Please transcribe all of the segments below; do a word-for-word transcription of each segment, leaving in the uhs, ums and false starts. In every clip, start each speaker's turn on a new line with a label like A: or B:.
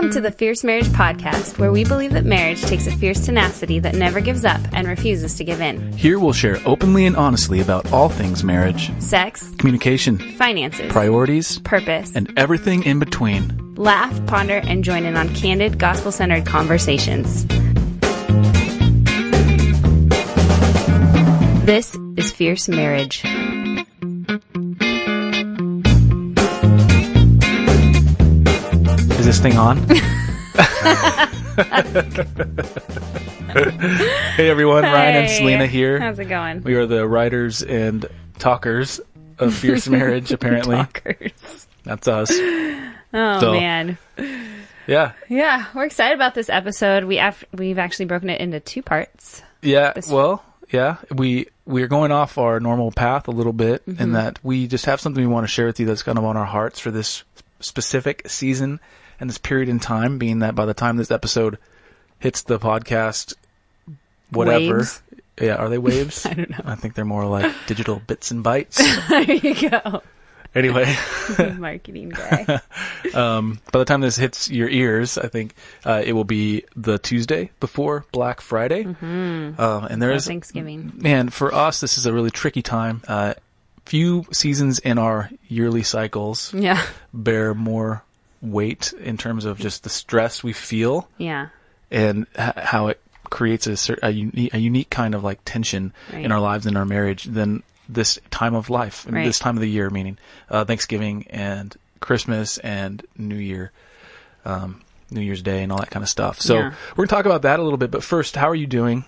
A: Welcome to the Fierce Marriage Podcast, where we believe that marriage takes a fierce tenacity that never gives up and refuses to give in.
B: Here we'll share openly and honestly about all things marriage,
A: sex,
B: communication,
A: finances,
B: priorities,
A: purpose,
B: and everything in between.
A: Laugh, ponder, and join in on candid, gospel-centered conversations. This is Fierce Marriage.
B: Is this thing on? Hey everyone,
A: Hey.
B: Ryan and Selena here.
A: How's it going?
B: We are the writers and talkers of Fierce Marriage, apparently.
A: Talkers.
B: That's us.
A: Oh,
B: So-
A: man.
B: Yeah.
A: Yeah, we're excited about this episode. We af- We've actually broken it into two parts.
B: Yeah,
A: This-
B: well, yeah, we we're going off our normal path a little bit,
A: Mm-hmm.
B: in that we just have something we want to share with you that's kind of on our hearts for this specific season and this period in time, being that by the time this episode hits the podcast, whatever.
A: Waves?
B: Yeah, are they waves?
A: I don't know.
B: I think they're more like digital bits and bytes.
A: There you go.
B: Anyway,
A: Marketing guy.
B: um, by the time this hits your ears, I think uh, it will be the Tuesday before Black Friday. Mm-hmm. Um, and there
A: Or
B: is
A: Thanksgiving.
B: Man, for us, this is a really tricky time. Uh, few seasons in our yearly cycles
A: Yeah.
B: bear more weight in terms of just the stress we feel
A: Yeah.
B: and h- how it creates a, cer- a, uni- a unique kind of like tension
A: Right.
B: in our lives and our marriage than this time of life, and
A: Right.
B: this time of the year, meaning uh, Thanksgiving and Christmas and New Year, um, New Year's Day and all that kind of stuff. So
A: Yeah.
B: we're going to talk about that a little bit, but first, how are you doing?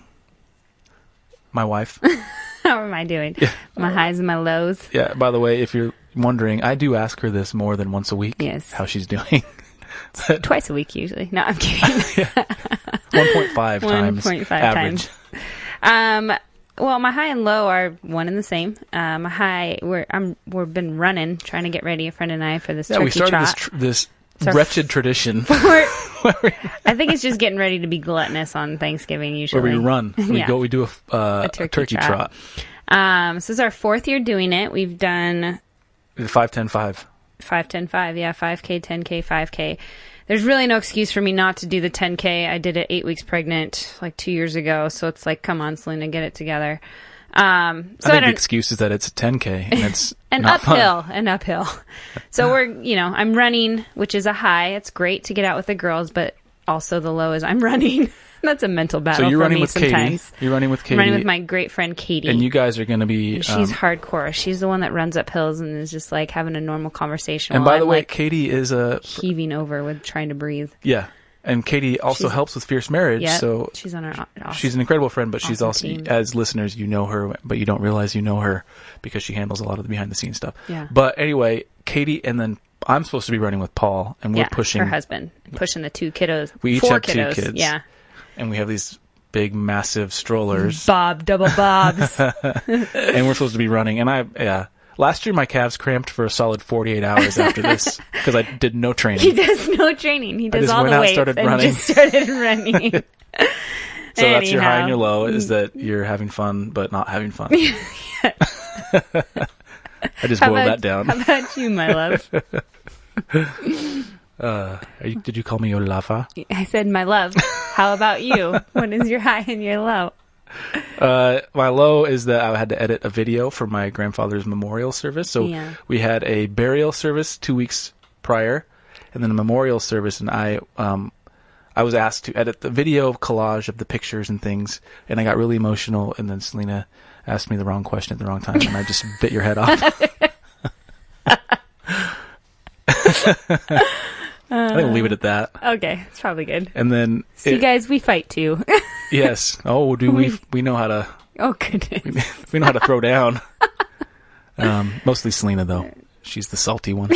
B: My wife.
A: How am I doing?
B: Yeah.
A: My highs and my lows.
B: Yeah, by the way, if you're wondering, I do ask her this more than once a week.
A: Yes.
B: How she's doing.
A: Twice a week usually. No, I'm kidding.
B: one point five times
A: one point five
B: average.
A: times. Um, well, my high and low are one and the same. Um, my high, we're I'm we've been running, trying to get ready, a friend and I, for this
B: Yeah,
A: turkey
B: we started
A: trot.
B: this tr- this
A: our
B: wretched tradition
A: We're-
B: where
A: I think it's just getting ready to be gluttonous on Thanksgiving usually.
B: we run. We
A: Yeah.
B: go. We do a, f- uh,
A: A
B: a
A: turkey
B: turkey,
A: trot.
B: trot.
A: Um, so this is our fourth year doing it. We've done
B: Five, ten, five.
A: five, ten, five. Yeah, five K, ten K, five K. There's really no excuse for me not to do the ten K. I did it eight weeks pregnant like two years ago. So it's like, come on, Selena, get it together. Um, so
B: I
A: I,
B: think the
A: don't,
B: excuse is that it's a ten K and it's
A: an
B: not fun.
A: uphill, an uphill. So we're, you know, I'm running, which is a high. It's great to get out with the girls, but also the low is I'm running. That's a mental battle
B: So you're
A: for
B: running
A: me
B: with
A: sometimes.
B: Katie. You're running with Katie.
A: I'm running with my great friend Katie.
B: and you guys are going to be.
A: She's
B: um,
A: hardcore. She's the one that runs up hills and is just like having a normal conversation.
B: and
A: while
B: by the
A: I'm,
B: way,
A: like
B: Katie is a
A: heaving over with trying to breathe.
B: yeah, and Katie also
A: She's-
B: helps with Fierce Marriage.
A: Yeah,
B: So
A: she's on our. Awesome.
B: she's an incredible friend, but she's
A: awesome
B: also,
A: team.
B: as listeners, you know her, but you don't realize you know her because she handles a lot of the behind the scenes stuff.
A: Yeah.
B: But anyway, Katie, and then I'm supposed to be running with Paul, and we're
A: yeah,
B: pushing.
A: her husband pushing the two kiddos.
B: We each
A: four
B: have two
A: kiddos.
B: kids.
A: Yeah,
B: and we have these big, massive strollers,
A: Bob double Bobs.
B: and we're supposed to be running. And I, yeah, last year my calves cramped for a solid forty-eight hours after this because I did no
A: he
B: training.
A: does no training. He does
B: just
A: all
B: went
A: the
B: out,
A: weights
B: started
A: and
B: running.
A: just started running.
B: So that's your high and
A: Anyhow.
B: your low, is that you're having fun but not having fun. I just
A: How
B: boiled
A: about,
B: that down.
A: How about you, my love?
B: Uh, are you, did you call me your lava?
A: I said, my love. How about you? What is your high and your low?
B: Uh, my low is that I had to edit a video for my grandfather's memorial service. So
A: Yeah.
B: we had a burial service two weeks prior, and then a memorial service, and I um I was asked to edit the video collage of the pictures and things, and I got really emotional, and then Selena asked me the wrong question at the wrong time, and I just bit your head off. I think we'll leave it at that.
A: Okay, it's probably good.
B: And then,
A: See,
B: it-
A: guys, we fight too.
B: yes. Oh, do we? We know how to.
A: Oh, goodness.
B: We know how to throw down. Um, mostly Selena, though. She's the salty one.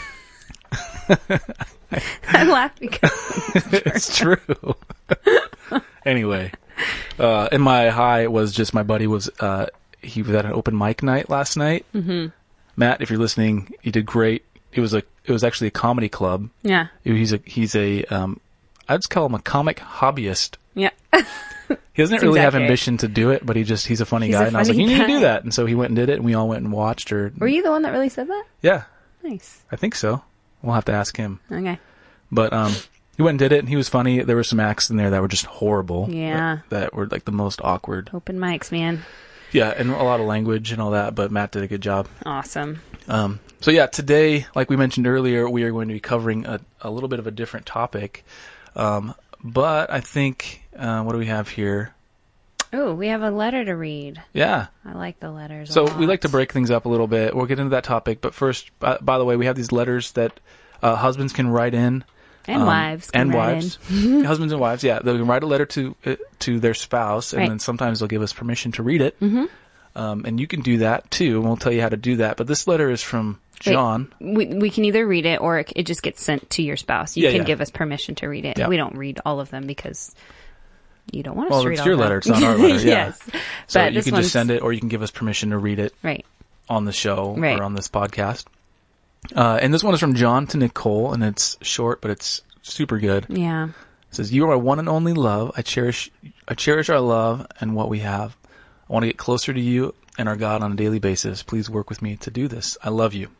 A: I laugh because
B: It's true. Anyway, uh, and my high was just my buddy was, uh, he was at an open mic night last night. Mm-hmm. Matt, if you're listening, you did great. It was a, it was actually a comedy club.
A: yeah,
B: He's a, he's a, um, I'd just call him a comic hobbyist.
A: yeah.
B: He doesn't
A: Seems
B: really have
A: accurate.
B: ambition to do it, but he just, he's a funny
A: He's
B: guy.
A: a
B: And I was like,
A: funny
B: you need to
A: guy.
B: do that. And so he went and did it, and we all went and watched her.
A: Were you the one that really said that?
B: Yeah,
A: Nice.
B: I think so. We'll have to ask him.
A: Okay.
B: But, um, he went and did it, and he was funny. There were some acts in there that were just horrible.
A: Yeah.
B: That, that were like the most awkward.
A: Open mics, man.
B: Yeah, and a lot of language and all that, but Matt did a good job.
A: Awesome.
B: Um, so yeah, today, like we mentioned earlier, we are going to be covering a, a little bit of a different topic. Um, but I think, uh, what do we have here?
A: Oh, we have a letter to read.
B: Yeah.
A: I like the letters a
B: So
A: lot.
B: we like to break things up a little bit. We'll get into that topic. But first, by, by the way, we have these letters that uh, husbands can write in.
A: And
B: um,
A: wives. Can
B: and
A: write
B: wives.
A: in.
B: Husbands and wives, yeah. They can write a letter to uh, to their spouse, and
A: Right.
B: then sometimes they'll give us permission to read it.
A: Mm-hmm.
B: Um, and you can do that, too, and we'll tell you how to do that. But this letter is from John.
A: We we can either read it or it, it just gets sent to your spouse. You
B: Yeah,
A: can
B: yeah.
A: give us permission to read it.
B: Yeah.
A: We don't read all of them because you don't want us
B: Well,
A: to read
B: it's
A: all
B: your
A: of them.
B: letter. It's not our letter. Yeah.
A: Yes.
B: So
A: But
B: you
A: this
B: can
A: one's-
B: just send it, or you can give us permission to read it
A: Right.
B: on the show
A: Right.
B: or on this podcast. Uh, and this one is from John to Nicole, and it's short, but it's super good.
A: Yeah.
B: It says, "You are my one and only love. I cherish, I cherish our love and what we have. I want to get closer to you and our God on a daily basis. Please work with me to do this. I love you."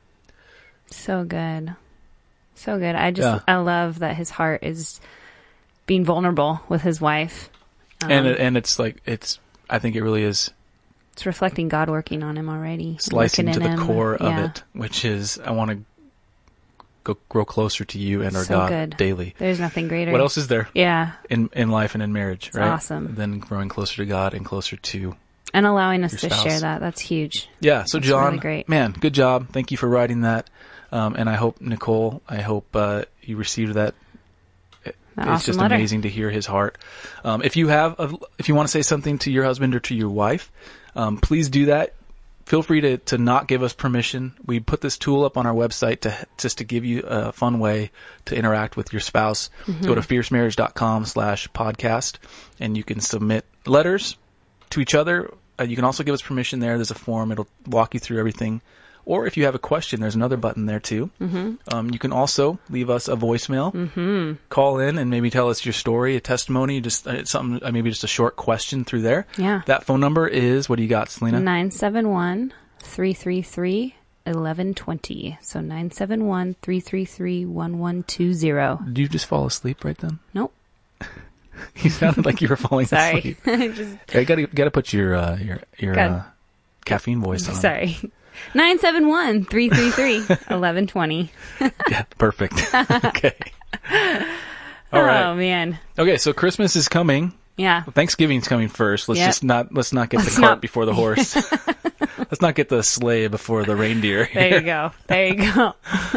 A: So good. So good. I just,
B: Yeah.
A: I love that his heart is being vulnerable with his wife. Um,
B: and it, and it's like it's. I think it really is
A: it's reflecting God working on him already.
B: slicing
A: working
B: to
A: in
B: the
A: him.
B: core
A: Yeah.
B: of it, which is I want to go grow closer to you and our
A: So
B: God
A: good.
B: daily.
A: There's nothing greater.
B: What else is there
A: Yeah.
B: in in life and in marriage,
A: It's
B: right?
A: awesome.
B: Than growing closer to God and closer to.
A: And allowing us
B: Your
A: to
B: spouse.
A: share that. That's huge.
B: Yeah, so
A: That's
B: John,
A: really great.
B: man, good job. Thank you for writing that. Um, and I hope, Nicole, I hope uh, you received that. It-
A: That
B: it's
A: awesome
B: just
A: letter.
B: amazing to hear his heart. Um, if you have, a, if you want to say something to your husband or to your wife, um, please do that. Feel free to, to not give us permission. We put this tool up on our website to just to give you a fun way to interact with your spouse.
A: Mm-hmm.
B: Go to fiercemarriage.com slash podcast, and you can submit letters to each other. Uh, you can also give us permission there. There's a form. It'll walk you through everything. Or if you have a question, there's another button there too. Mm-hmm. Um, you can also leave us a voicemail. Mm-hmm. Call in and maybe tell us your story, a testimony, just uh, something, uh, maybe just a short question through there.
A: Yeah.
B: That phone number is, what do you got, Selena?
A: nine seven one, three three three, one one two zero. So nine seven one, three three three, one one two zero.
B: Did you just fall asleep right then?
A: Nope.
B: You sounded like you were falling
A: Sorry.
B: asleep.
A: I just,
B: You gotta, gotta put your, uh, your, your,
A: Got-
B: uh, caffeine voice on.
A: sorry. nine seven one, three three three, one one two zero.
B: Yeah, perfect. Okay. All right.
A: Oh, man.
B: Okay, so Christmas is coming.
A: Yeah.
B: Thanksgiving's coming first. Let's
A: Yep.
B: just not let's not get
A: Let's
B: the cart
A: not-
B: before the horse. Let's not get the sleigh before the reindeer.
A: There you go. There you go.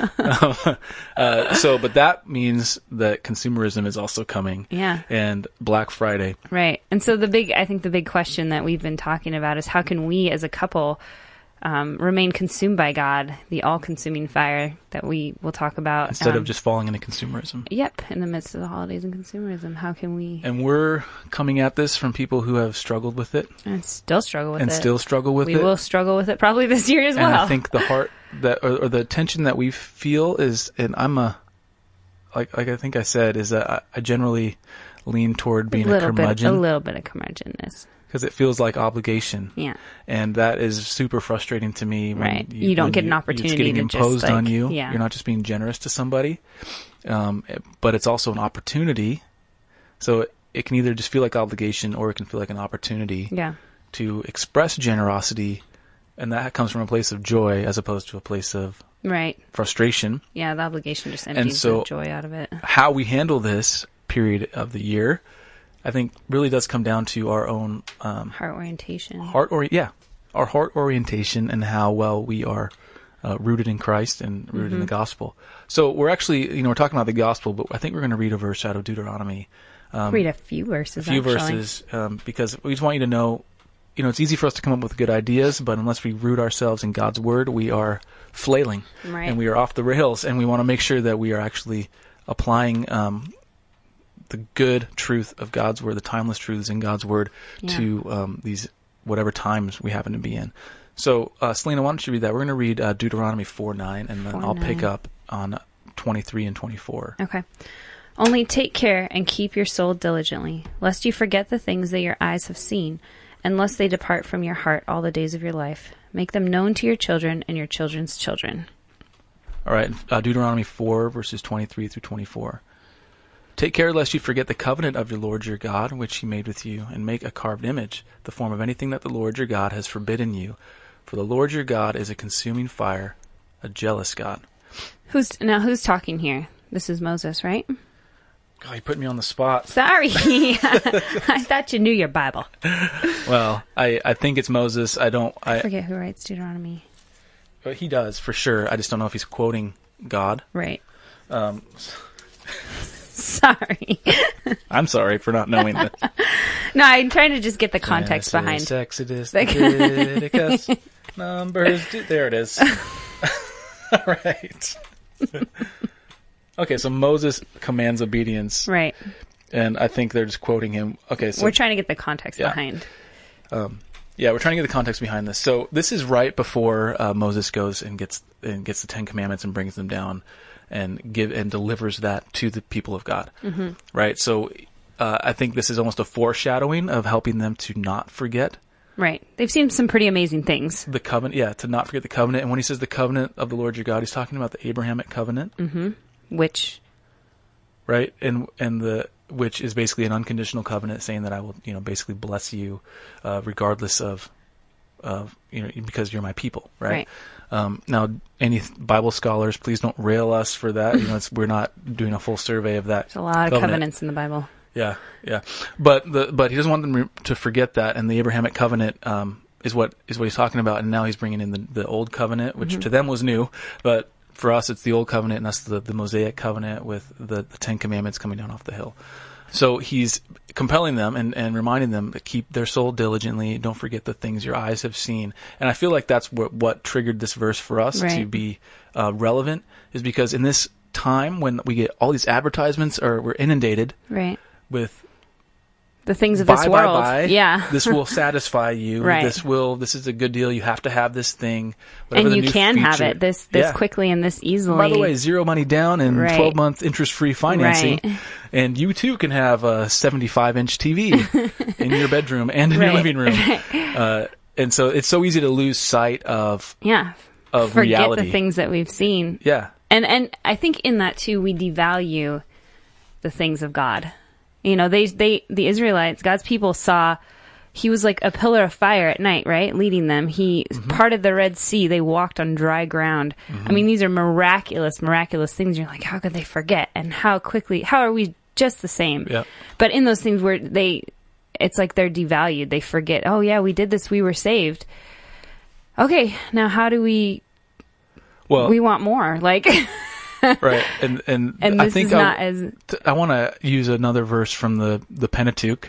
B: uh, so, but that means that consumerism is also coming.
A: Yeah.
B: And Black Friday.
A: Right. And so the big, I think the big question that we've been talking about is how can we as a couple um, remain consumed by God, the all-consuming fire that we will talk about.
B: Instead
A: um,
B: of just falling into consumerism.
A: Yep. In the midst of the holidays and consumerism, how can we
B: And we're coming at this from people who have struggled with it
A: and still struggle with
B: and
A: it?
B: still struggle with
A: we
B: it.
A: will struggle with it probably this year as
B: and
A: well.
B: I think the heart that or, or the tension that we feel is, and I'm a like like I think I said, is that I, I generally lean toward being
A: a
B: a,
A: little bit, a
B: curmudgeon
A: little bit of curmudgeonness.
B: because it feels like obligation.
A: Yeah.
B: And that is super frustrating to me. When
A: Right. You don't
B: when
A: get an opportunity
B: It's getting
A: to just,
B: imposed on
A: like,
B: you.
A: yeah.
B: You're not just being generous to somebody, um, but it's also an opportunity. So it, it can either just feel like obligation or it can feel like an opportunity
A: Yeah.
B: to express generosity, and that comes from a place of joy as opposed to a place of
A: Right.
B: frustration.
A: Yeah. The obligation just empties
B: so-
A: the joy out of it.
B: How we handle this period of the year, I think, really does come down to our own um,
A: Heart orientation.
B: heart or yeah, our heart orientation and how well we are uh, rooted in Christ and rooted in the gospel. So we're actually, you know, we're talking about the gospel, but I think we're going to read a verse out of Deuteronomy,
A: Read a few verses.
B: a few
A: actually.
B: verses, um, because we just want you to know, you know, it's easy for us to come up with good ideas, but unless we root ourselves in God's word, we are flailing
A: Right.
B: and we are off the rails, and we want to make sure that we are actually applying um, the good truth of God's word, the timeless truths in God's word,
A: Yeah.
B: to um, these whatever times we happen to be in. So, uh, Selena, why don't you read that? We're going to read uh, Deuteronomy four nine, and then
A: four
B: I'll pick
A: nine.
B: up on twenty-three and twenty-four.
A: Okay. Only take care and keep your soul diligently, lest you forget the things that your eyes have seen, and lest they depart from your heart all the days of your life. Make them known to your children and your children's children.
B: All right, uh, Deuteronomy four, verses twenty-three through twenty-four. Take care lest you forget the covenant of your Lord your God, which he made with you, and make a carved image, the form of anything that the Lord your God has forbidden you. For the Lord your God is a consuming fire, a jealous God.
A: Who's now? Who's talking here? This is Moses, right?
B: God, you put me on the spot.
A: Sorry, I thought you knew your Bible.
B: Well, I, I think it's Moses. I don't. I,
A: I forget who writes Deuteronomy.
B: But he does for sure. I just don't know if he's quoting God.
A: Right.
B: Um,
A: Sorry.
B: I'm sorry for not knowing that.
A: No, I'm trying to just get the context
B: Genesis,
A: behind.
B: Exodus, Leviticus, Numbers. There it is. All right. Okay, so Moses commands obedience.
A: Right.
B: And I think they're just quoting him. Okay, so
A: we're trying to get the context
B: yeah.
A: behind.
B: Um, yeah, we're trying to get the context behind this. So this is right before uh, Moses goes and gets and gets the Ten Commandments and brings them down and give and delivers that to the people of God. Mm-hmm. Right. So uh, I think this is almost a foreshadowing of helping them to not forget.
A: Right. They've seen some pretty amazing things.
B: The covenant, yeah, to not forget the covenant. And when he says the covenant of the Lord your God, he's talking about the Abrahamic covenant.
A: Mm-hmm. Which,
B: right, and and the which is basically an unconditional covenant, saying that I will, you know, basically bless you, uh, regardless of, of you know, because you're my people, right?
A: Right.
B: Um, now, any Bible scholars, please don't rail us for that. You know, it's, we're not doing a full survey of that.
A: There's a lot
B: covenant.
A: of covenants in the Bible.
B: Yeah, yeah, but the but he doesn't want them to forget that, and the Abrahamic covenant um, is what is what he's talking about, and now he's bringing in the the old covenant, which mm-hmm. to them was new, but for us, it's the old covenant, and that's the, the Mosaic covenant with the, the Ten Commandments coming down off the hill. So he's compelling them and, and reminding them to keep their soul diligently. Don't forget the things your eyes have seen. And I feel like that's what, what triggered this verse for us
A: right.
B: to be uh, relevant, is because in this time when we get all these advertisements, or we're inundated
A: right.
B: with
A: the things of
B: buy,
A: this world.
B: Buy, buy.
A: Yeah.
B: This will satisfy you.
A: Right.
B: This will, this is a good deal. You have to have this thing. Whatever
A: and
B: the
A: you
B: new
A: can
B: feature.
A: have it this, this
B: yeah.
A: quickly and this easily.
B: By the way, zero money down and
A: right.
B: twelve month interest free financing.
A: Right.
B: And you too can have a seventy-five inch T V in your bedroom and in
A: right.
B: your living room. Uh, and so it's so easy to lose sight of,
A: yeah.
B: of
A: Forget
B: reality.
A: the things that we've seen.
B: Yeah.
A: And, and I think in that too, we devalue the things of God. You know, they, they, the Israelites, God's people saw, he was like a pillar of fire at night, right? Leading them. He mm-hmm. parted the Red Sea. They walked on dry ground. Mm-hmm. I mean, these are miraculous, miraculous things. You're like, how could they forget? And how quickly, how are we just the same?
B: Yeah.
A: But in those things where they, it's like they're devalued. They forget, oh yeah, we did this. We were saved. Okay. Now how do we, well, we want more. Like,
B: right, and and,
A: and
B: I
A: this
B: think
A: is not
B: I,
A: as.
B: I want to use another verse from the the Pentateuch.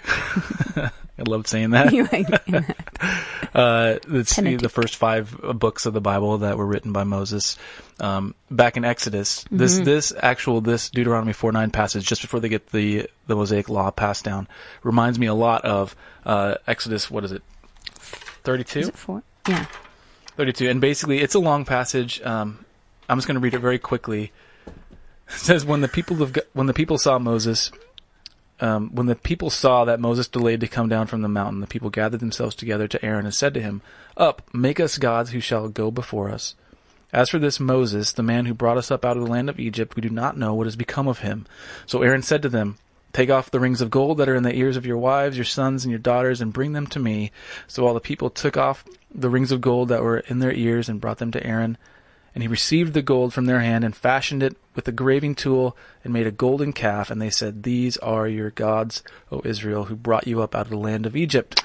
B: I loved saying that.
A: You like that.
B: uh, it's the, the first five books of the Bible that were written by Moses. Um, back in Exodus, mm-hmm. this this actual this Deuteronomy four nine passage, just before they get the the Mosaic law passed down, reminds me a lot of uh, Exodus. What is it? thirty-two.
A: Is it four? Yeah.
B: thirty-two, and basically it's a long passage. Um, I'm just going to read it very quickly. It says, when the people of when the people saw Moses, um, when the people saw that Moses delayed to come down from the mountain, the people gathered themselves together to Aaron and said to him, "Up, make us gods who shall go before us. As for this Moses, the man who brought us up out of the land of Egypt, we do not know what has become of him." So Aaron said to them, "Take off the rings of gold that are in the ears of your wives, your sons, and your daughters, and bring them to me." So all the people took off the rings of gold that were in their ears and brought them to Aaron. And he received the gold from their hand and fashioned it with a graving tool and made a golden calf. And they said, "These are your gods, O Israel, who brought you up out of the land of Egypt."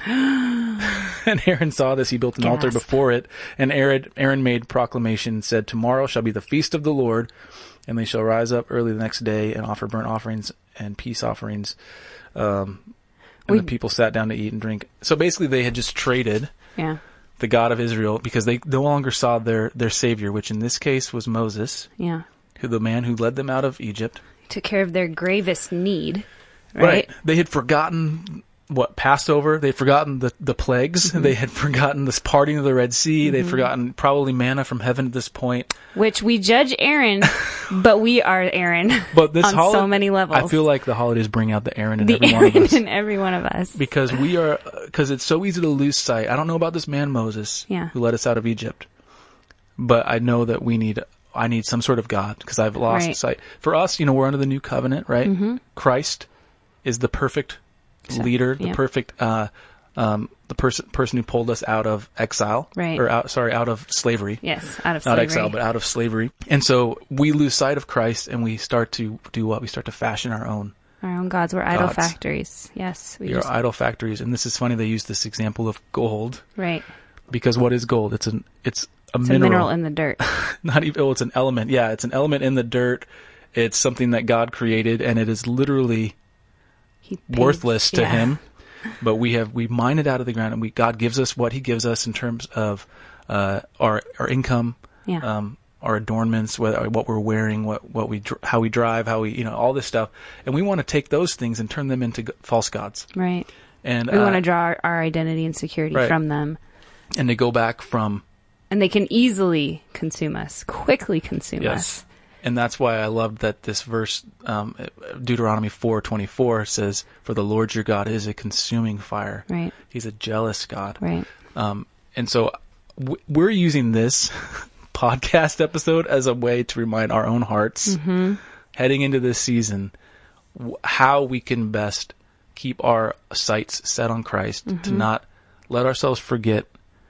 B: And Aaron saw this. He built an
A: Gasp.
B: altar before it. And Aaron, Aaron made proclamation and said, "Tomorrow shall be the feast of the Lord. And they shall rise up early the next day and offer burnt offerings and peace offerings." Um, and
A: we,
B: the people sat down to eat and drink. So basically they had just traded.
A: Yeah.
B: The God of Israel, because they no longer saw their, their savior, which in this case was Moses.
A: Yeah.
B: Who the man who led them out of Egypt.
A: Took care of their gravest need. Right.
B: Right. They had forgotten what Passover. They'd forgotten the, the plagues. Mm-hmm. They had forgotten this parting of the Red Sea. Mm-hmm. They'd forgotten probably manna from heaven at this point.
A: Which we judge Aaron, but we are Aaron.
B: But this
A: on
B: holiday,
A: so many levels.
B: I feel like the holidays bring out the Aaron in
A: the
B: every
A: Aaron
B: one of us.
A: in every one of us.
B: Because we are, because it's so easy to lose sight. I don't know about this man Moses,
A: yeah.
B: who led us out of Egypt, but I know that we need I need some sort of God because I've lost
A: Right.
B: sight. For us, you know, we're under the new covenant, right?
A: Mm-hmm.
B: Christ is the perfect
A: Exactly.
B: leader, the
A: Yeah.
B: perfect, uh, um, the person person who pulled us out of exile,
A: Right.
B: or out, sorry, out of slavery.
A: Yes, out of
B: Not
A: slavery.
B: exile, but out of slavery. And so we lose sight of Christ, and we start to do what? We start to fashion our own.
A: Our own gods were idol
B: Gods.
A: factories. Yes, we
B: We are
A: just
B: idol factories. And this is funny. They use this example of gold
A: right.
B: because what is gold? It's an it's a
A: It's
B: mineral.
A: a mineral in the dirt.
B: Not even. Oh, it's an element. Yeah, it's an element in the dirt. It's something that God created, and it is literally
A: He paid-
B: worthless to
A: yeah.
B: Him. But we have we mine it out of the ground, and we God gives us what He gives us in terms of uh, our our income,
A: Yeah.
B: um, our adornments, what, what we're wearing, what what we dr- how we drive, how we you know all this stuff, and we want to take those things and turn them into g- false gods,
A: Right.
B: and
A: We
B: uh,
A: want to draw our, our identity and security
B: right.
A: from them.
B: and to go back from
A: And they can easily consume us, quickly consume
B: yes.
A: us.
B: And that's why I love that this verse, um, Deuteronomy four twenty-four says, "For the Lord your God is a consuming fire."
A: Right.
B: He's a jealous God.
A: Right.
B: Um, and so w- we're using this podcast episode as a way to remind our own hearts
A: Mm-hmm.
B: heading into this season w- how we can best keep our sights set on Christ,
A: Mm-hmm.
B: to not let ourselves forget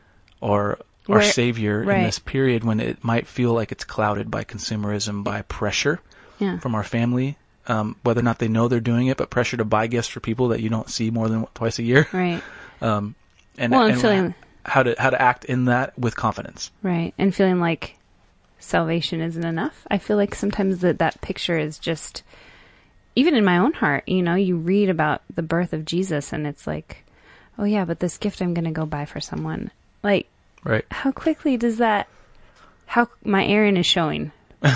B: our our
A: Where-
B: Savior
A: right.
B: in this period when it might feel like it's clouded by consumerism, by pressure
A: Yeah.
B: from our family, um, whether or not they know they're doing it, but pressure to buy gifts for people that you don't see more than twice a year.
A: Right.
B: Um, and,
A: Well, and
B: and
A: feeling-
B: how to how to act in that with confidence.
A: Right. And feeling like salvation isn't enough. I feel like sometimes that that picture is just, even in my own heart, you know, you read about the birth of Jesus and it's like, oh yeah, but this gift I'm going to go buy for someone. Like,
B: Right.
A: how quickly does that, how my Aaron is showing.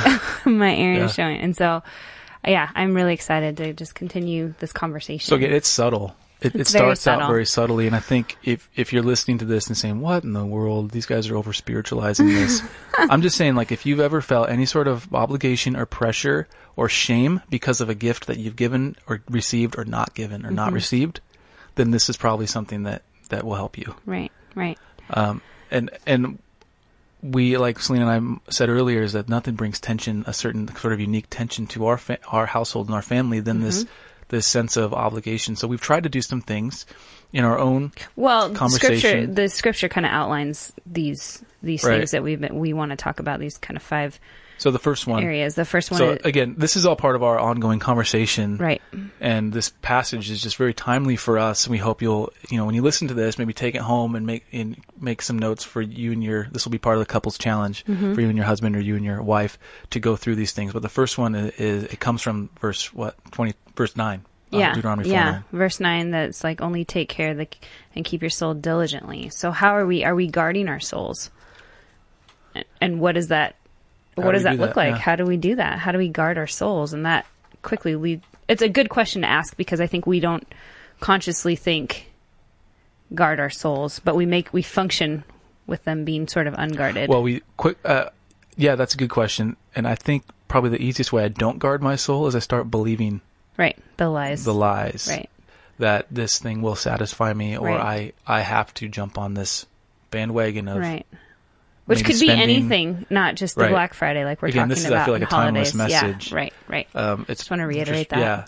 A: my Aaron
B: Yeah.
A: is showing. And so, yeah, I'm really excited to just continue this conversation.
B: So again, it's subtle. It, it
A: It's very
B: starts out
A: subtle.
B: very subtly, and I think if if you're listening to this and saying, "What in the world? These guys are over spiritualizing this," I'm just saying, like, if you've ever felt any sort of obligation or pressure or shame because of a gift that you've given or received or not given or not
A: Mm-hmm.
B: received, then this is probably something that that will help you.
A: Right, right.
B: Um, and and we, like Selena and I said earlier, is that nothing brings tension, a certain sort of unique tension to our fa- our household and our family than this this sense of obligation. So we've tried to do some things in our own
A: Well, the scripture,
B: conversation.
A: the scripture kind of outlines these these
B: Right.
A: things that we've been, we want to talk about, these kind of five
B: So the first one.
A: areas. The first one
B: So
A: is,
B: again, this is all part of our ongoing conversation.
A: right.
B: And this passage is just very timely for us. And we hope you'll, you know, when you listen to this, maybe take it home and make and make some notes for you and your, this will be part of the couples challenge
A: Mm-hmm.
B: for you and your husband or you and your wife to go through these things. But the first one is, is it comes from verse, what, twenty, verse nine. uh,
A: Yeah,
B: Deuteronomy four
A: yeah.
B: nine.
A: Verse nine, that's like, only take care of the, and keep your soul diligently. So how are we, are we guarding our souls? And, and what is that,
B: How
A: what
B: do
A: does
B: we
A: that
B: do
A: look
B: that?
A: like?
B: Yeah.
A: How do we do that? How do we guard our souls? And that quickly lead, it's a good question to ask because I think we don't consciously think guard our souls, but we make, we function with them being sort of unguarded.
B: Well, we quick, uh, yeah, that's a good question. And I think probably the easiest way I don't guard my soul is I start believing
A: right. The lies.
B: the lies.
A: Right.
B: That this thing will satisfy me, or
A: Right.
B: I, I have to jump on this bandwagon of
A: Right. Which
B: maybe
A: could be
B: spending-
A: anything, not just the
B: Right.
A: Black Friday like we're
B: Again,
A: talking
B: this is,
A: about
B: I feel like,
A: in
B: a timeless
A: holidays.
B: message.
A: Yeah, right, right.
B: Um, it's
A: Just wanna reiterate
B: just-
A: that.
B: Yeah.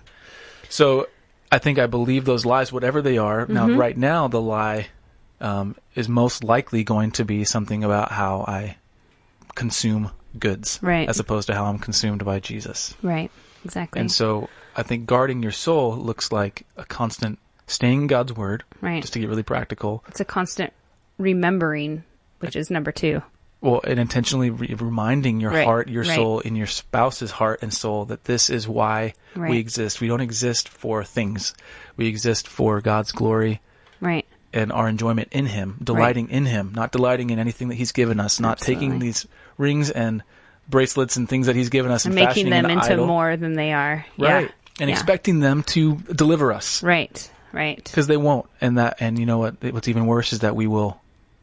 B: So I think I believe those lies, whatever they are. Now,
A: Mm-hmm.
B: right now, the lie um, is most likely going to be something about how I consume goods,
A: Right.
B: as opposed to how I'm consumed by Jesus.
A: Right, exactly.
B: And so I think guarding your soul looks like a constant staying in God's word,
A: Right.
B: just to get really practical.
A: It's a constant remembering, which is number two.
B: Well, and intentionally re- reminding your
A: Right,
B: heart, your
A: right.
B: soul, and your spouse's heart and soul that this is why
A: Right.
B: we exist. We don't exist for things. We exist for God's glory
A: Right,
B: and our enjoyment in Him, delighting in Him, not delighting in anything that He's given us, not taking
A: Absolutely.
B: these rings and bracelets and things that He's given us
A: and
B: and,
A: making
B: fashioning
A: them
B: an
A: into
B: idol.
A: more than they are.
B: Right.
A: Yeah.
B: And
A: Yeah.
B: expecting them to deliver us.
A: Right, right.
B: Because they won't. And that, and you know what, what's even worse is that we will,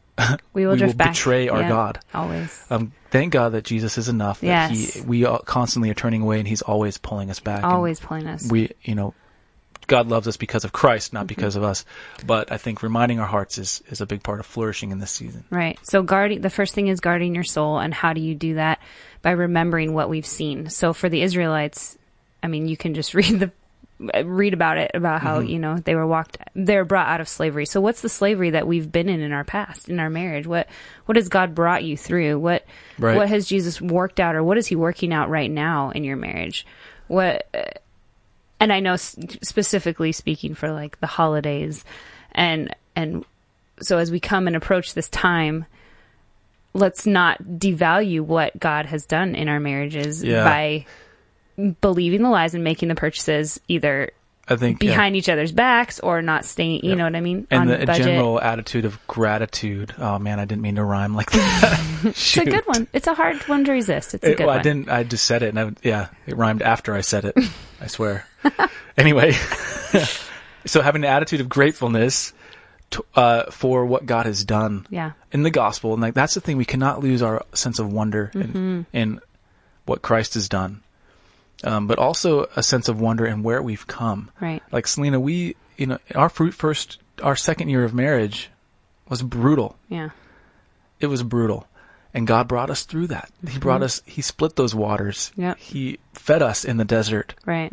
A: We will
B: we
A: drift
B: will
A: back.
B: betray our
A: Yeah,
B: God.
A: Always.
B: Um, thank God that Jesus is enough. That
A: Yes.
B: he, we all constantly are turning away and He's always pulling us back. And
A: Always pulling us.
B: we, you know, God loves us because of Christ, not
A: Mm-hmm.
B: because of us. But I think reminding our hearts is, is a big part of flourishing in this season.
A: Right. So guarding, the first thing is guarding your soul. And how do you do that? by remembering what we've seen. So for the Israelites, I mean, you can just read the read about it, about how, mm-hmm. you know, they were walked, they were brought out of slavery. So what's the slavery that we've been in in our past, in our marriage? What, what has God brought you through? What, right. what has Jesus worked out, or what is he working out right now in your marriage? What, and I know specifically speaking for like the holidays, and, and so as we come and approach this time, let's not devalue what God has done in our marriages yeah. by believing the lies and making the purchases either I think behind yeah. each other's backs or not staying, you yep. know what I mean?
B: And
A: on
B: the
A: budget.
B: General attitude of gratitude. Oh man, I didn't mean to rhyme like that.
A: It's a good one. It's a hard one to resist. It's a
B: it,
A: good
B: well,
A: one.
B: I didn't, I just said it and I, yeah, it rhymed after I said it. I swear. Anyway, so having an attitude of gratefulness to, uh, for what God has done
A: yeah.
B: in the gospel. And like, that's the thing. We cannot lose our sense of wonder
A: mm-hmm.
B: in, in what Christ has done. Um, but also a sense of wonder in where we've come.
A: Right.
B: Like Selena, we, you know, our first, our second year of marriage was brutal.
A: Yeah.
B: It was brutal. And God brought us through that. He brought mm-hmm. us, he split those waters.
A: Yep.
B: He fed us in the desert.
A: Right.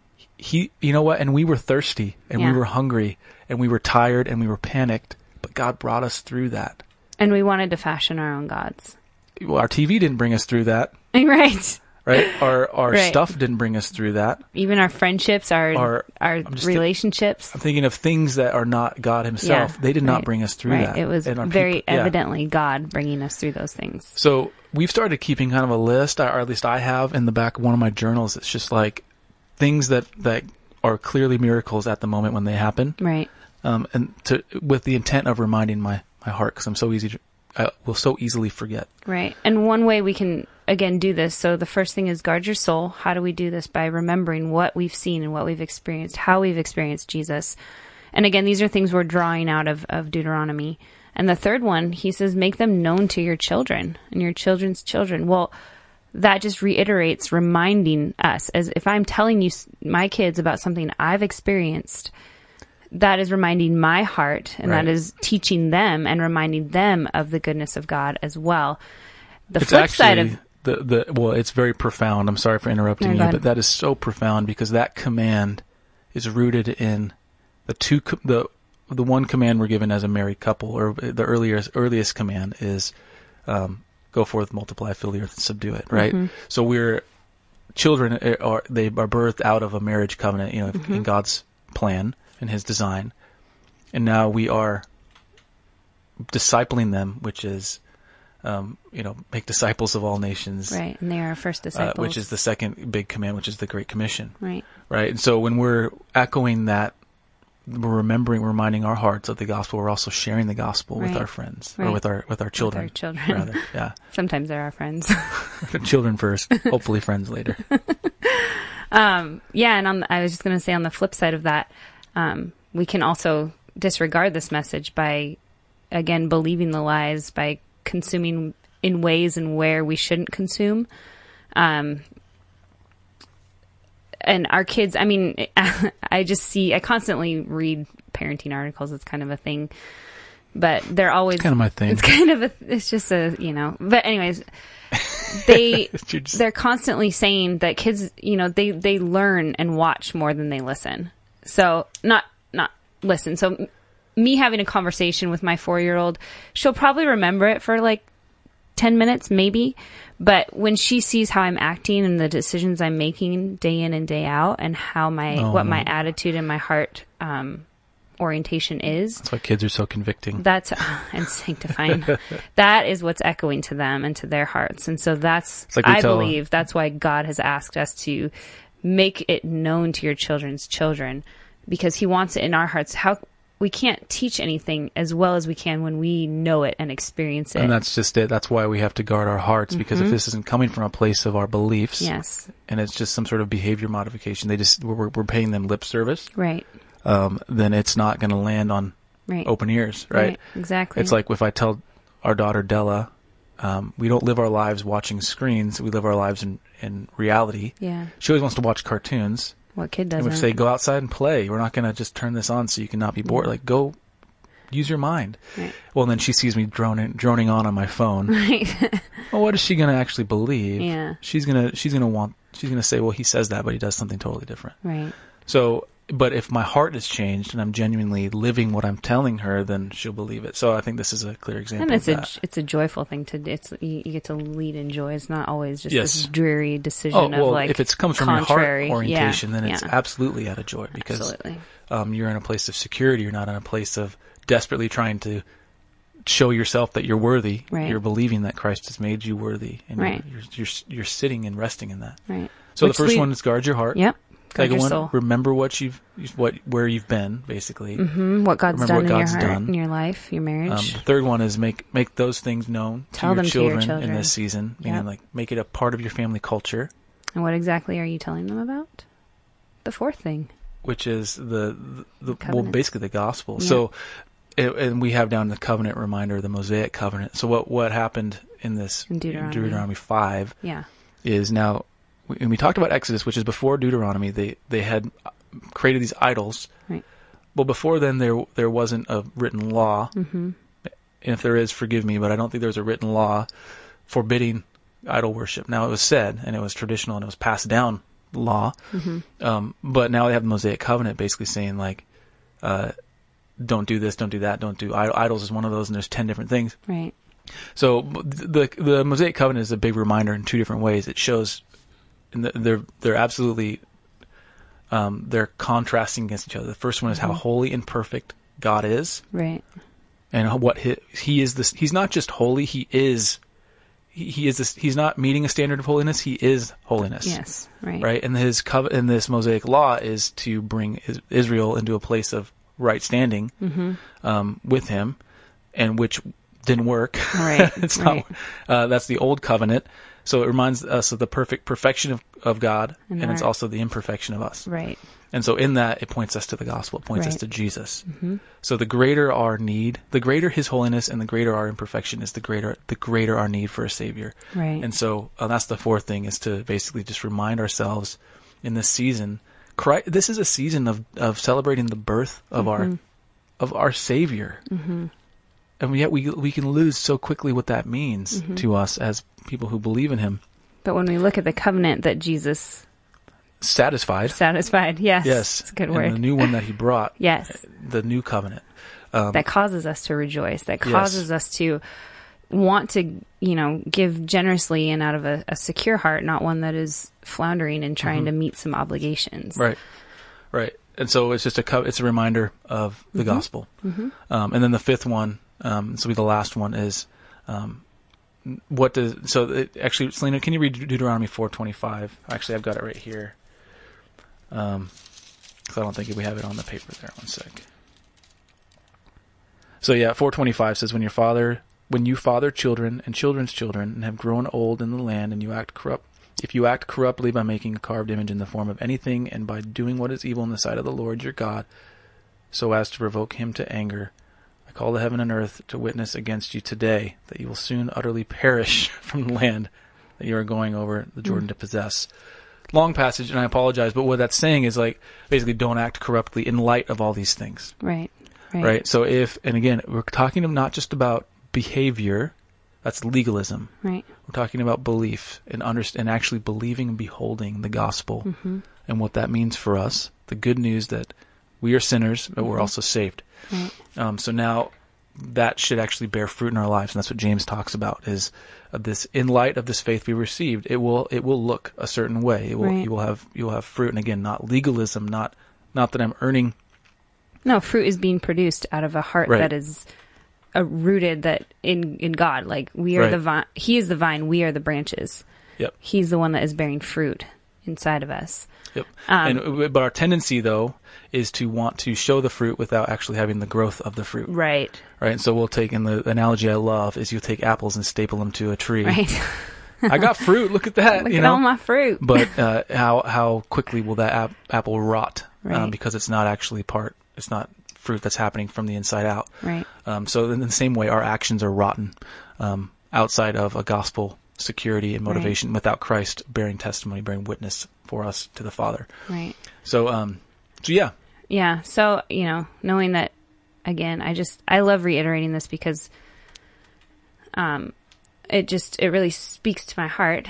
B: He, you know what? And we were thirsty and
A: yeah.
B: we were hungry and we were tired and we were panicked, but God brought us through that.
A: And we wanted to fashion our own gods.
B: Well, our T V didn't bring us through that.
A: Right.
B: Right? Our our
A: right.
B: stuff didn't bring us through that.
A: Even our friendships, our our, our relationships.
B: Th- I'm thinking of things that are not God himself.
A: Yeah,
B: they did
A: right.
B: not bring us through
A: right.
B: that.
A: It was very people, evidently yeah. God bringing us through those things.
B: So we've started keeping kind of a list, or at least I have in the back of one of my journals. It's just like things that, that are clearly miracles at the moment when they happen.
A: Right.
B: Um, and to with the intent of reminding my, my heart, because I'm so easy to, I will so easily forget.
A: Right. And one way we can, again, do this. So the first thing is guard your soul. How do we do this? By remembering what we've seen and what we've experienced, how we've experienced Jesus. And again, these are things we're drawing out of, of Deuteronomy. And the third one, he says, make them known to your children and your children's children. Well, that just reiterates reminding us, as if I'm telling you, my kids, about something I've experienced, that is reminding my heart, and right. that is teaching them and reminding them of the goodness of God as well. The
B: it's
A: flip
B: actually,
A: side of
B: the the well, it's very profound. I'm sorry for interrupting
A: no,
B: you, but that is so profound because that command is rooted in the two the the one command we're given as a married couple, or the earliest earliest command is um, go forth, multiply, fill the earth, and subdue it. Right.
A: Mm-hmm.
B: So we're children are they are birthed out of a marriage covenant, you know, mm-hmm. in God's plan. In his design. And now we are discipling them, which is, um, you know, make disciples of all nations.
A: Right. And they are our first disciples.
B: Uh, which is the second big command, which is the Great Commission.
A: Right.
B: Right. And so when we're echoing that, we're remembering, reminding our hearts of the gospel, we're also sharing the gospel
A: right.
B: with our friends
A: right.
B: or with our, with our children.
A: With our children.
B: Rather. Yeah.
A: Sometimes they're our friends.
B: Children first, hopefully friends later.
A: um, yeah. And on the, I was just going to say on the flip side of that, Um, we can also disregard this message by, again, believing the lies, by consuming in ways and where we shouldn't consume. Um, and our kids, I mean, I just see, I constantly read parenting articles. It's kind of a thing, but they're always
B: it's kind of my thing.
A: It's kind of a, it's just a, you know, but anyways, they, just... they're constantly saying that kids, you know, they, they learn and watch more than they listen. So not, not listen. So m- me having a conversation with my four-year-old, she'll probably remember it for like ten minutes, maybe. But when she sees how I'm acting and the decisions I'm making day in and day out and how my, oh. what my attitude and my heart, um, orientation is.
B: That's why kids are so convicting.
A: That's, uh, and sanctifying. That is what's echoing to them and to their hearts. And so that's, like I tell, believe that's why God has asked us to make it known to your children's children, because he wants it in our hearts. How we can't teach anything as well as we can when we know it and experience it.
B: And that's just it. That's why we have to guard our hearts, because mm-hmm. if this isn't coming from a place of our beliefs,
A: yes,
B: and it's just some sort of behavior modification, they just we're, we're paying them lip service,
A: right?
B: Um, then it's not going to land on
A: right.
B: open ears, right?
A: right? Exactly.
B: It's like if I tell our daughter Della, um, we don't live our lives watching screens. We live our lives in, in reality.
A: Yeah.
B: She always wants to watch cartoons.
A: What kid doesn't?
B: And we say, go outside and play. We're not going to just turn this on so you cannot be bored.
A: Yeah.
B: Like, go use your mind.
A: Right.
B: Well, then she sees me droning, droning on on my phone.
A: Right.
B: Well, what is she going to actually believe?
A: Yeah.
B: She's going to, she's going to want, she's going to say, well, he says that, but he does something totally different.
A: Right.
B: So, but if my heart is changed and I'm genuinely living what I'm telling her, then she'll believe it. So I think this is a clear example
A: And it's
B: of
A: a
B: that.
A: it's a joyful thing to it's you, you get to lead in joy. It's not always just
B: Yes.
A: this dreary decision
B: Oh,
A: of
B: well,
A: like
B: if it comes from
A: contrary.
B: your heart orientation,
A: yeah.
B: then it's
A: yeah.
B: absolutely out of joy because
A: Absolutely.
B: um, you're in a place of security. You're not in a place of desperately trying to show yourself that you're worthy.
A: Right.
B: You're believing that Christ has made you worthy, and
A: Right.
B: you're, you're you're you're sitting and resting in that.
A: Right.
B: So
A: Which
B: the first
A: lead-
B: one is guard your heart.
A: Yep. Guard
B: Second
A: your
B: one,
A: soul.
B: remember what you've what where you've been, basically.
A: Mm-hmm. What God's
B: Remember
A: done
B: what
A: in
B: God's
A: your heart,
B: done.
A: in your life, your marriage.
B: Um, the third one is make make those things known
A: Tell
B: to your
A: them to your
B: children,
A: children.
B: in this season.
A: Yep.
B: Meaning, like, make it a part of your family culture,
A: And what exactly are you telling them about? The fourth thing.
B: which is the, the, the well,
A: Covenant.
B: basically the gospel.
A: Yeah.
B: So, it, and we have down the covenant reminder, the Mosaic covenant. So what what happened in this
A: In Deuteronomy.
B: Deuteronomy five
A: Yeah.
B: is now, when we talked about Exodus, which is before Deuteronomy, they they had created these idols.
A: Right.
B: Well, before then, there there wasn't a written law.
A: Mm-hmm.
B: And if there is, forgive me, but I don't think there was a written law forbidding idol worship. Now, it was said, and it was traditional, and it was passed down law.
A: Mm-hmm.
B: Um, but now they have the Mosaic covenant basically saying, like, uh, don't do this, don't do that, don't do idol. Idols is one of those, and there's ten different things.
A: Right.
B: So the the Mosaic covenant is a big reminder in two different ways. It shows, and they're they're absolutely um, they're contrasting against each other. The first one is how
A: Mm-hmm.
B: holy and perfect God is,
A: Right.
B: and what he, he is. This He's not just holy; he is. He, he is. This, he's not meeting a standard of holiness. He is holiness.
A: Yes. Right.
B: Right. And his covenant, and this Mosaic law is to bring Is- Israel into a place of right standing
A: Mm-hmm.
B: um, with him, and which didn't work.
A: Right.
B: it's
A: right.
B: not. Uh, that's the old covenant. So it reminds us of the perfect perfection of, of God,
A: And
B: and it's
A: our-
B: also the imperfection of us.
A: Right.
B: And so in that, it points us to the gospel. It points us
A: Right.
B: to Jesus.
A: Mm-hmm.
B: So the greater our need, the greater His holiness, and the greater our imperfection is, the greater the greater our need for a Savior.
A: Right.
B: And so uh, that's the fourth thing, is to basically just remind ourselves in this season. Christ, this is a season of of celebrating the birth of
A: Mm-hmm.
B: our of our Savior.
A: Mm-hmm.
B: And yet we we can lose so quickly what that means
A: Mm-hmm.
B: to us as people who believe in Him.
A: But when we look at the covenant that Jesus
B: Satisfied.
A: satisfied, yes,
B: Yes.
A: it's a good
B: and
A: word.
B: the new one that He brought,
A: Yes,
B: the new covenant. Um,
A: that causes us to rejoice. That
B: Yes.
A: causes us to want to, you know, give generously and out of a, a secure heart, not one that is floundering and trying to meet some obligations.
B: Right. Right. And so it's just a co- it's a reminder of the gospel.
A: Mm-hmm.
B: Um, and then the fifth one, um, this will be the last one, is um, what does so it, actually, Selena, can you read Deuteronomy four twenty-five? Actually, I've got it right here. Um, 'cause I don't think we have it on the paper there. One sec. So yeah, four twenty-five says, when your father, when you father children and children's children and have grown old in the land, and you act corrupt, if you act corruptly by making a carved image in the form of anything, and by doing what is evil in the sight of the Lord your God, so as to provoke him to anger, I call the heaven and earth to witness against you today that you will soon utterly perish from the land that you are going over the Jordan to possess. Long passage, and I apologize, but what that's saying is, like, basically don't act corruptly in light of all these things.
A: Right. Right.
B: Right? So if, and again, we're talking not just about behavior, that's legalism.
A: Right.
B: We're talking about belief and understand, and actually believing and beholding the gospel
A: Mm-hmm.
B: and what that means for us. The good news that we are sinners, but we're also saved.
A: Right.
B: Um, so now that should actually bear fruit in our lives, and that's what James talks about. Is uh, this, in light of this faith we received, it will it will look a certain way. It will
A: Right.
B: you will have you will have fruit, and again, not legalism, not not that I'm earning.
A: No, fruit is being produced out of a heart
B: Right.
A: that is uh, rooted that in in God. Like we are
B: Right.
A: the vine. He is the vine. We are the branches.
B: Yep.
A: He's the one that is bearing fruit inside of us.
B: Yep.
A: Um,
B: and but our tendency though is to want to show the fruit without actually having the growth of the fruit.
A: Right.
B: Right. And so we'll take, and the analogy I love is you take apples and staple them to a tree.
A: Right.
B: I got fruit. Look at that.
A: Look
B: you
A: at
B: know?
A: all my fruit.
B: But uh, how how quickly will that ap- apple rot?
A: Right.
B: Um, because it's not actually part. It's not fruit that's happening from the inside out.
A: Right.
B: Um, so in the same way, our actions are rotten um, outside of a gospel security and motivation,
A: Right.
B: without Christ bearing testimony, bearing witness for us to the Father.
A: Right.
B: So, um, so yeah,
A: Yeah. So, you know, knowing that again, I just, I love reiterating this because um, it just, it really speaks to my heart.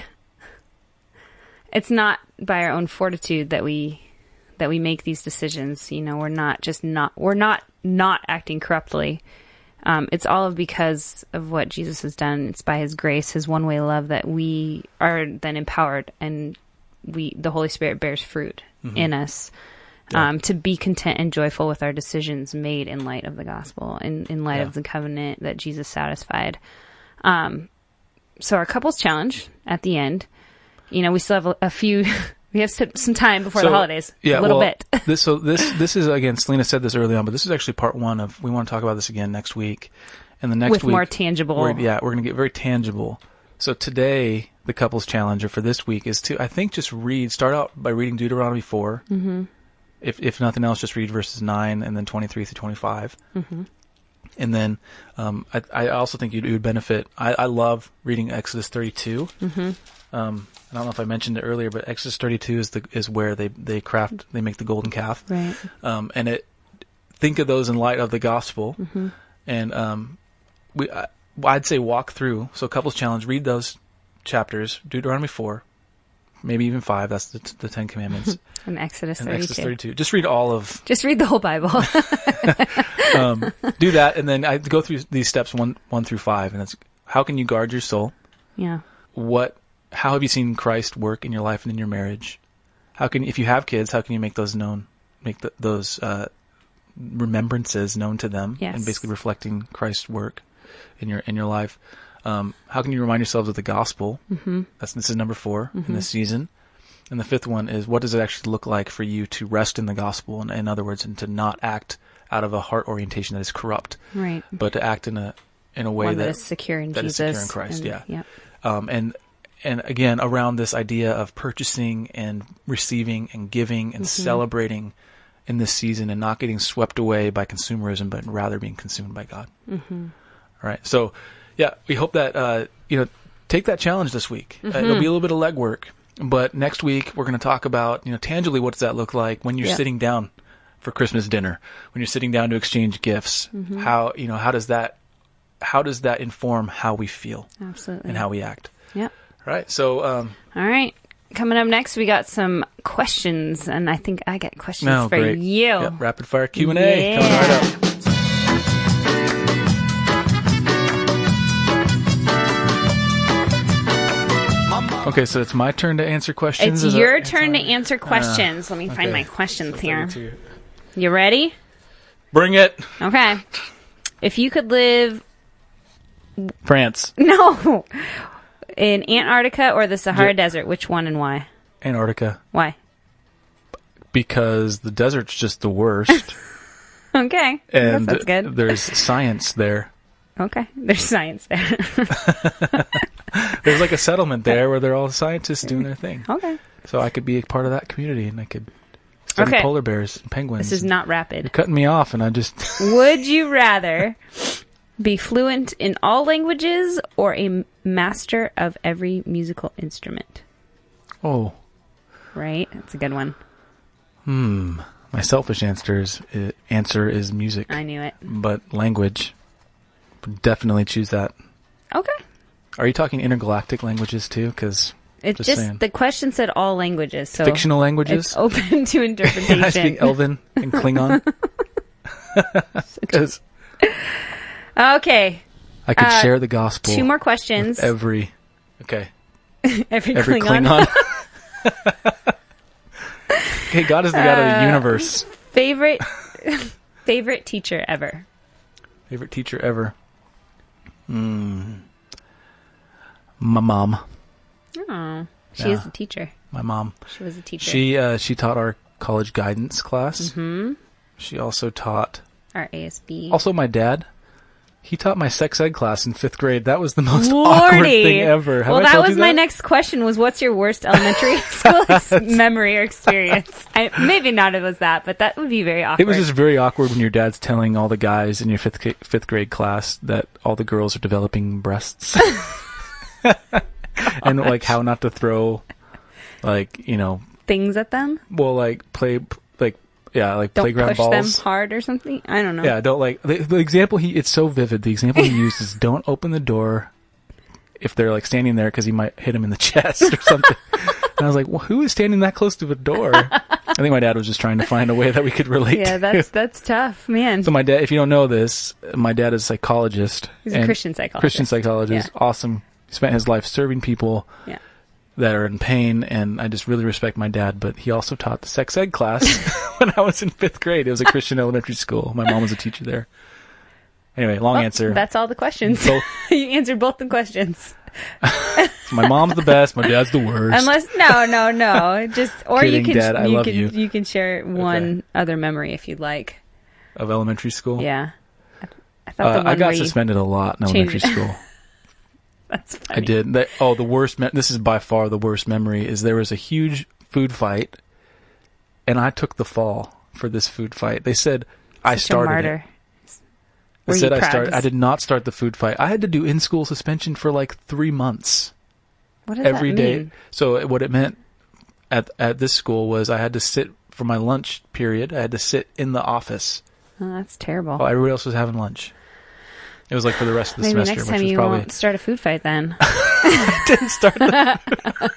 A: It's not by our own fortitude that we, that we make these decisions. You know, we're not just not, we're not, not acting corruptly. Um, it's all because of what Jesus has done. It's by his grace, his one way love that we are then empowered and we, the Holy Spirit bears fruit mm-hmm. in us. Yeah. Um, to be content and joyful with our decisions made in light of the gospel, in, in light yeah. of the covenant that Jesus satisfied. Um, so our couples challenge at the end, you know, we still have a, a few, we have some time before
B: so,
A: the holidays,
B: yeah,
A: a little
B: well,
A: bit.
B: this, so this, this is, again, Selena said this early on, but this is actually part one of, we want to talk about this again next week. And the next
A: with
B: week. With
A: more tangible.
B: We're, yeah, we're going to get very tangible. So today, the couples challenge, or for this week, is to, I think, just read, start out by reading Deuteronomy four. Mm-hmm. If if nothing else, just read verses nine and then twenty-three through twenty-five. Mm-hmm. And then um, I, I also think you'd, it would benefit. I, I love reading Exodus thirty-two. Mm-hmm. Um, I don't know if I mentioned it earlier, but Exodus thirty-two is the is where they, they craft, they make the golden calf.
A: Right.
B: Um, and it think of those in light of the gospel. Mm-hmm. And um, we I, I'd say walk through. So couples challenge, read those chapters, Deuteronomy four. Maybe even five. That's the, t- the Ten Commandments.
A: And Exodus
B: and
A: thirty-two.
B: Exodus thirty-two. Just read all of.
A: Just read the whole Bible.
B: um, do that, and then I go through these steps one one through five, and it's how can you guard your soul?
A: Yeah.
B: What? How have you seen Christ work in your life and in your marriage? How can, if you have kids, how can you make those known? Make the, those uh, remembrances known to them,
A: yes.
B: and basically reflecting Christ's work in your in your life. Um, how can you remind yourselves of the gospel? Mm-hmm. That's, this is number four mm-hmm. in this season. And the fifth one is, what does it actually look like for you to rest in the gospel? And in other words, and to not act out of a heart orientation that is corrupt,
A: right?
B: But to act in a in a way
A: one
B: that,
A: that is secure in
B: that
A: Jesus,
B: is secure in Christ.
A: And,
B: yeah.
A: Yep.
B: Um, and and again, around this idea of purchasing and receiving and giving and mm-hmm. celebrating in this season, and not getting swept away by consumerism, but rather being consumed by God. Mm-hmm. All right. So. Yeah, we hope that, uh, you know, take that challenge this week. Mm-hmm. Uh, it'll be a little bit of legwork, but next week we're going to talk about, you know, tangibly what does that look like when you're
A: yep.
B: sitting down for Christmas dinner, when you're sitting down to exchange gifts. Mm-hmm. How, you know, how does that, how does that inform how we feel?
A: Absolutely.
B: And how we act?
A: Yep.
B: All right. So, um,
A: all right. Coming up next, we got some questions, and I think I got questions
B: no,
A: for
B: great.
A: you.
B: Yep, rapid fire Q and A
A: yeah.
B: coming right up. Okay, so it's my turn to answer questions.
A: It's
B: Is
A: your
B: that,
A: turn
B: answer?
A: to answer questions. Uh, Let me
B: okay.
A: find my questions
B: so
A: here. You ready?
B: Bring it.
A: Okay. If you could live...
B: France.
A: No. In Antarctica or the Sahara
B: Yeah.
A: Desert, which one and why?
B: Antarctica.
A: Why?
B: Because the desert's just the worst.
A: Okay.
B: And
A: that's good.
B: There's science there.
A: Okay. There's science there.
B: There's like a settlement there where they're all scientists doing their thing.
A: Okay.
B: So I could be a part of that community, and I could study
A: okay.
B: polar bears and penguins.
A: This is not rapid.
B: You're cutting me off, and I just...
A: Would you rather be fluent in all languages or a master of every musical instrument?
B: Oh.
A: Right? That's a good one.
B: Hmm. My selfish answer is, uh, answer is music.
A: I knew it.
B: But language. Definitely choose that.
A: Okay.
B: Are you talking intergalactic languages too? Because
A: It
B: just,
A: just,
B: saying.
A: the question said all languages, so
B: fictional languages.
A: It's open to interpretation.
B: I speak Elven and Klingon. Because
A: okay,
B: I could
A: uh,
B: share the gospel.
A: Two more questions.
B: With every okay,
A: every,
B: every
A: Klingon.
B: Klingon. Okay, God is the God uh, of the universe.
A: Favorite, favorite teacher ever.
B: Favorite teacher ever. Hmm. My mom.
A: Oh, she
B: yeah.
A: is a teacher.
B: My mom.
A: She was a teacher.
B: She uh, she taught our college guidance class.
A: Mm-hmm.
B: She also taught
A: our A S B.
B: Also, my dad. He taught my sex ed class in fifth grade. That was the most
A: Lordy.
B: awkward thing ever. Have
A: well,
B: I
A: that
B: told
A: was
B: you
A: my
B: that?
A: next question. Was what's your worst elementary school ex- memory or experience? I, maybe not. It was that, but that would be very awkward.
B: It was just very awkward when your dad's telling all the guys in your fifth fifth grade class that all the girls are developing breasts, and like how not to throw, like you know,
A: things at them.
B: Well, like play like Yeah, like
A: don't
B: playground
A: push
B: balls.
A: them hard or something. I don't know.
B: Yeah, don't like the, the example he. It's so vivid. The example he used is don't open the door if they're like standing there because he might hit him in the chest or something. And I was like, well, who is standing that close to a door? I think my dad was just trying to find a way that we could relate.
A: Yeah,
B: to.
A: that's that's tough, man.
B: So my dad, if you don't know this, my dad is a psychologist.
A: He's a Christian psychologist.
B: Christian psychologist,
A: Yeah.
B: awesome. He spent his life serving people.
A: Yeah.
B: That are in pain, and I just really respect my dad, but he also taught the sex ed class when I was in fifth grade. It was a Christian elementary school. My mom was a teacher there. Anyway, long
A: Well,
B: answer.
A: That's all the questions.
B: Both.
A: You answered both the questions.
B: So my mom's the best, my dad's the worst.
A: Unless, no, no, no. Just, or
B: Kidding,
A: you can,
B: Dad, I
A: you
B: love
A: can,
B: you.
A: you can share one other memory if you'd like.
B: Of elementary school?
A: Yeah. I, I thought the
B: Uh,
A: one
B: I got
A: where you-
B: suspended a lot in
A: changed
B: elementary
A: it.
B: school.
A: That's funny.
B: I did. That, oh, the worst, me- this is by far the worst memory, is there was a huge food fight, and I took the fall for this food fight. They said I
A: Such a
B: started
A: martyr.
B: it. They
A: Were
B: said
A: you
B: I
A: proud
B: started.
A: to
B: I
A: s-
B: did not start the food fight. I had to do in-school suspension for like three months.
A: What does
B: Every
A: that
B: day.
A: mean?
B: So what it meant at at this school was I had to sit for my lunch period. I had to sit in the office
A: Oh, that's terrible.
B: while everybody else was having lunch. It was like for the rest of the
A: Maybe
B: semester,
A: next
B: which
A: time
B: was
A: you
B: probably
A: won't start a food fight then.
B: didn't start. The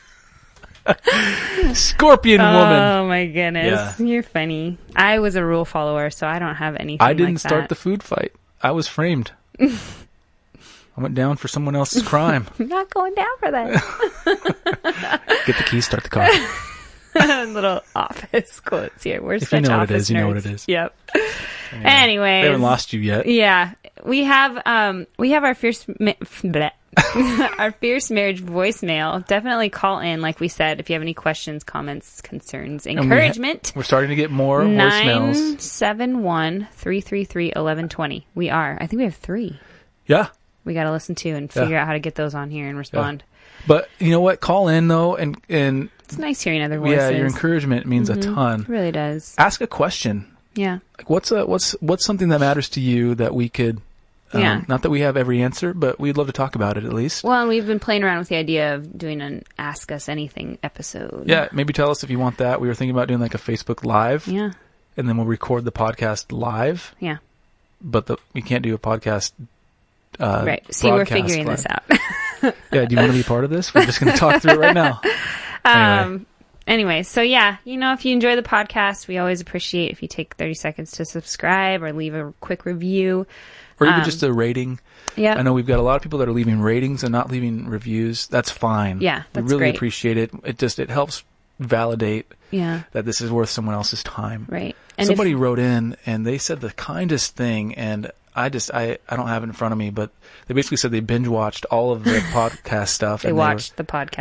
B: Scorpion woman.
A: Oh my goodness.
B: Yeah.
A: You're funny. I was a rule follower, so I don't have anything
B: I didn't
A: like
B: start
A: that.
B: the food fight. I was framed. I went down for someone else's crime.
A: I'm not going down for that.
B: Get the keys, start the car.
A: Little office quotes here. We're
B: If
A: such
B: you know what it
A: office
B: is, you know what
A: nerds.
B: it is.
A: Yep.
B: Anyway,
A: Anyways.
B: they haven't lost you yet.
A: Yeah. We have um we have our fierce ma- bleh. our fierce marriage voicemail. Definitely call in, like we said, if you have any questions, comments, concerns,
B: we ha-
A: encouragement.
B: We're starting to get more voicemails.
A: nine seven one, three three three, one one two zero. We are. I think we have three.
B: Yeah.
A: We got to listen to and
B: Yeah.
A: figure out how to get those on here and respond.
B: But you know what? Call in though, and and
A: It's nice hearing other voices.
B: yeah, your encouragement means a ton.
A: It really does.
B: Ask a question.
A: Yeah.
B: Like what's a what's what's something that matters to you that we could. Um,
A: Yeah.
B: Not that we have every answer, but we'd love to talk about it at least.
A: Well, and we've been playing around with the idea of doing an Ask Us Anything episode.
B: Yeah, maybe tell us if you want that. We were thinking about doing like a Facebook Live,
A: Yeah.
B: and then we'll record the podcast live.
A: Yeah.
B: But the, we can't do a podcast. Uh,
A: Right. See, we're
B: broadcast
A: figuring
B: live.
A: this out.
B: Yeah, do you want to be part of this? We're just going to talk through it right now. Anyway.
A: Um, anyway, so yeah, you know, if you enjoy the podcast, we always appreciate if you take thirty seconds to subscribe or leave a quick review.
B: Or even
A: um,
B: just a rating.
A: Yeah.
B: I know we've got a lot of people that are leaving ratings and not leaving reviews. That's fine.
A: Yeah, that's
B: we really
A: great.
B: appreciate it. It just it helps validate
A: Yeah.
B: that this is worth someone else's time.
A: Right. And
B: Somebody
A: if,
B: wrote in and they said the kindest thing, and I just I, I don't have it in front of me, but they basically said they binge watched all of the podcast stuff.
A: they
B: and
A: watched the podcast.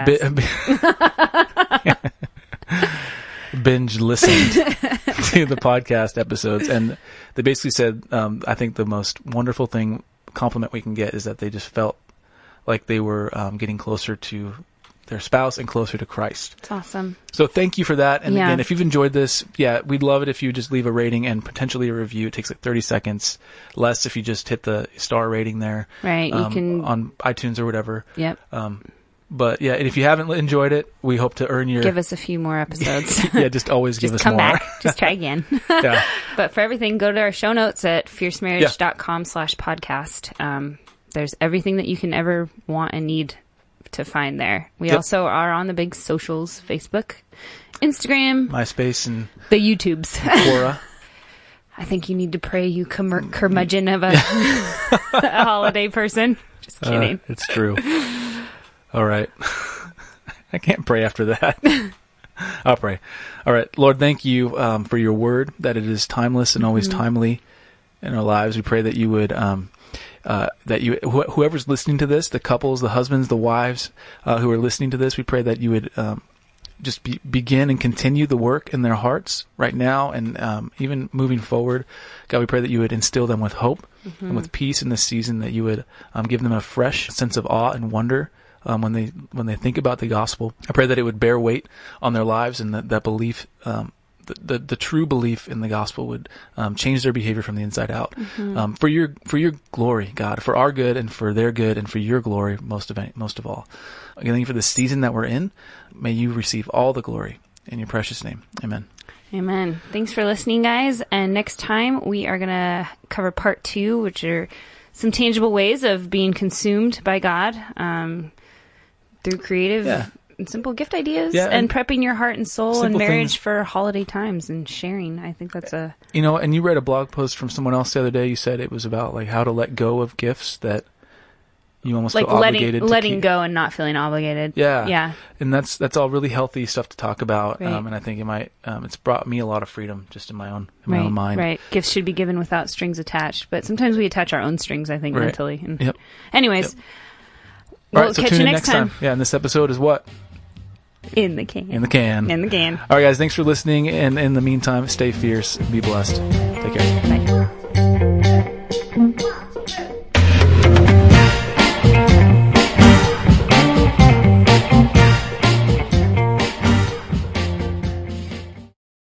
B: Bi- binge listened to the podcast episodes, and they basically said, um, I think the most wonderful thing, compliment we can get is that they just felt like they were um, getting closer to their spouse and closer to Christ.
A: It's awesome.
B: So thank you for that. And
A: Yeah.
B: again, if you've enjoyed this, yeah, we'd love it if you just leave a rating and potentially a review. It takes like thirty seconds. Less if you just hit the star rating there.
A: Right. You
B: um,
A: can.
B: on iTunes or whatever.
A: Yep.
B: Um, but yeah, and if you haven't enjoyed it, we hope to earn your.
A: Give us a few more episodes.
B: Yeah, just always give
A: Just
B: us
A: come
B: more.
A: back. Just try again.
B: Yeah.
A: But for everything, go to our show notes at fiercemarriage.com slash podcast. Um, there's everything that you can ever want and need to find there. We
B: Yep.
A: also are on the big socials, Facebook, Instagram,
B: MySpace and
A: the YouTubes.
B: Quora.
A: I think you need to pray, you cur- curmudgeon of a, a holiday person. Just kidding.
B: Uh, it's true. All right. I can't pray after that. I'll pray. All right. Lord, thank you um, for your word, that it is timeless and always
A: Mm-hmm.
B: timely in our lives. We pray that you would, um, uh, that you, wh- whoever's listening to this, the couples, the husbands, the wives uh, who are listening to this, we pray that you would um, just be, begin and continue the work in their hearts right now and um, even moving forward. God, we pray that you would instill them with hope
A: Mm-hmm.
B: and with peace in this season, that you would um, give them a fresh sense of awe and wonder um, when they when they think about the gospel. I pray that it would bear weight on their lives, and that, that belief, um, the, the the true belief in the gospel would um, change their behavior from the inside out.
A: Mm-hmm.
B: Um, for your for your glory, God, for our good and for their good and for your glory most of any, most of all. Again, thank you for the season that we're in. May you receive all the glory. In your precious name. Amen.
A: Amen. Thanks for listening, guys. And next time we are going to cover part two, which are some tangible ways of being consumed by God um, through creative
B: Yeah.
A: and simple gift ideas
B: Yeah,
A: and,
B: and
A: prepping your heart and soul and
B: simple
A: marriage
B: things.
A: for holiday times and sharing. I think that's a...
B: You know, and you read a blog post from someone else the other day. You said it was about like how to let go of gifts that you almost
A: like
B: feel
A: letting
B: obligated to
A: letting
B: keep.
A: go and not feeling obligated.
B: Yeah.
A: Yeah.
B: And that's that's all really healthy stuff to talk about.
A: Right.
B: Um, and I think it might um, it's brought me a lot of freedom just in my own in my
A: Right,
B: own mind.
A: right. Gifts should be given without strings attached, but sometimes we attach our own strings, I think,
B: Right.
A: mentally. And
B: Yep.
A: anyways,
B: Yep.
A: we'll
B: All right, so
A: catch
B: tune
A: you
B: in
A: next time.
B: Yeah, and this episode is what?
A: In the can.
B: In the can.
A: In the can.
B: All right, guys, thanks for listening. And in the meantime, stay fierce, be blessed. Take care.
A: Bye.